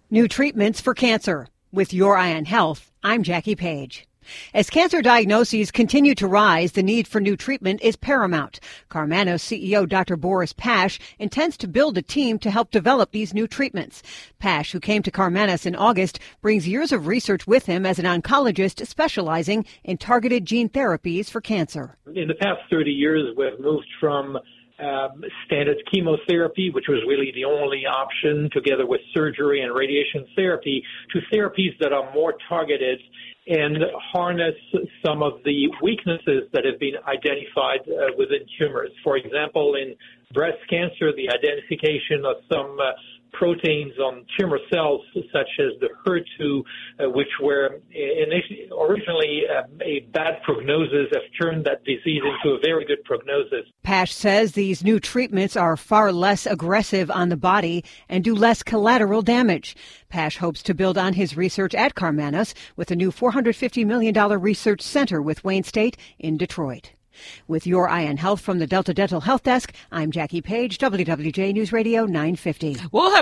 New treatments for cancer. With Your Eye on Health, I'm Jackie Page. As cancer diagnoses continue to rise, the need for new treatment is paramount. Karmanos CEO Dr. Boris Pash intends to build a team to help develop these new treatments. Pash, who came to Karmanos in August, brings years of research with him as an oncologist specializing in targeted gene therapies for cancer. In the past 30 years, we've moved from standard chemotherapy, which was really the only option, together with surgery and radiation therapy, to therapies that are more targeted and harness some of the weaknesses that have been identified within tumors. For example, in breast cancer, the identification of some proteins on tumor cells, such as the HER2, which were originally a bad prognosis, have turned that disease into a very good prognosis. Pash says these new treatments are far less aggressive on the body and do less collateral damage. Pash hopes to build on his research at Karmanos with a new $450 million research center with Wayne State in Detroit. With Your Eye on Health from the Delta Dental Health Desk, I'm Jackie Page, WWJ News Radio 950. We'll have